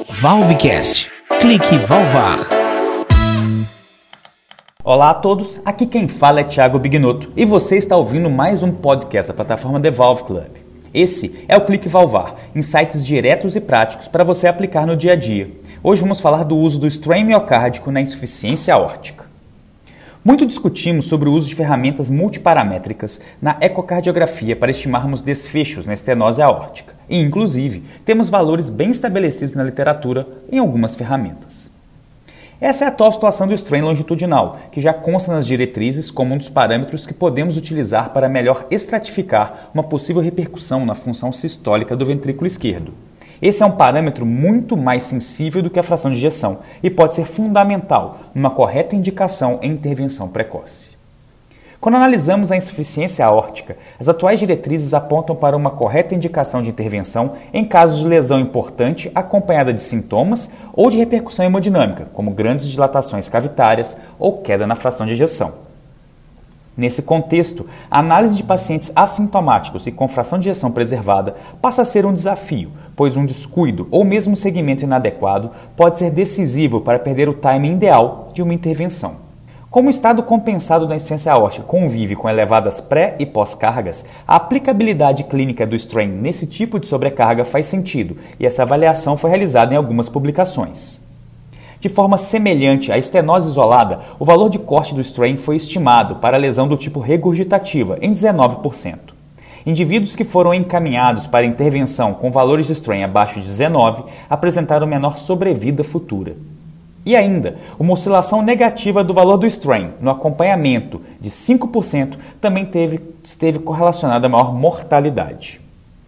Valvecast. Clique Valvar. Olá a todos, aqui quem fala é Thiago Bignotto e você está ouvindo mais um podcast da plataforma The Valve Club. Esse é o Clique Valvar, insights diretos e práticos para você aplicar no dia a dia. Hoje vamos falar do uso do strain miocárdico na insuficiência aórtica. Muito discutimos sobre o uso de ferramentas multiparamétricas na ecocardiografia para estimarmos desfechos na estenose aórtica e, inclusive, temos valores bem estabelecidos na literatura em algumas ferramentas. Essa é a atual situação do strain longitudinal, que já consta nas diretrizes como um dos parâmetros que podemos utilizar para melhor estratificar uma possível repercussão na função sistólica do ventrículo esquerdo. Esse é um parâmetro muito mais sensível do que a fração de ejeção e pode ser fundamental numa correta indicação em intervenção precoce. Quando analisamos a insuficiência aórtica, as atuais diretrizes apontam para uma correta indicação de intervenção em casos de lesão importante acompanhada de sintomas ou de repercussão hemodinâmica, como grandes dilatações cavitárias ou queda na fração de ejeção. Nesse contexto, a análise de pacientes assintomáticos e com fração de ejeção preservada passa a ser um desafio, pois um descuido ou mesmo um segmento inadequado pode ser decisivo para perder o timing ideal de uma intervenção. Como o estado compensado da insuficiência aórtica convive com elevadas pré- e pós-cargas, a aplicabilidade clínica do strain nesse tipo de sobrecarga faz sentido e essa avaliação foi realizada em algumas publicações. De forma semelhante à estenose isolada, o valor de corte do strain foi estimado para a lesão do tipo regurgitativa em 19%. Indivíduos que foram encaminhados para intervenção com valores de strain abaixo de 19 apresentaram menor sobrevida futura. E ainda, uma oscilação negativa do valor do strain no acompanhamento de 5% também esteve correlacionada a maior mortalidade.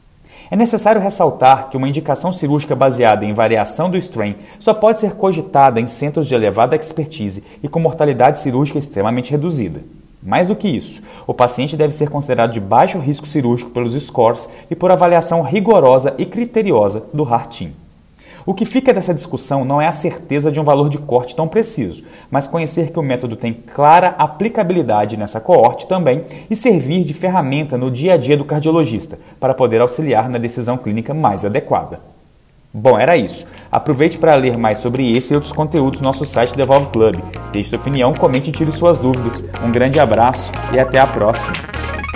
É necessário ressaltar que uma indicação cirúrgica baseada em variação do strain só pode ser cogitada em centros de elevada expertise e com mortalidade cirúrgica extremamente reduzida. Mais do que isso, o paciente deve ser considerado de baixo risco cirúrgico pelos scores e por avaliação rigorosa e criteriosa do HEART-TEAM. O que fica dessa discussão não é a certeza de um valor de corte tão preciso, mas conhecer que o método tem clara aplicabilidade nessa coorte também e servir de ferramenta no dia a dia do cardiologista, para poder auxiliar na decisão clínica mais adequada. Bom, era isso. Aproveite para ler mais sobre esse e outros conteúdos no nosso site The Valve Club. Deixe sua opinião, comente e tire suas dúvidas. Um grande abraço e até a próxima!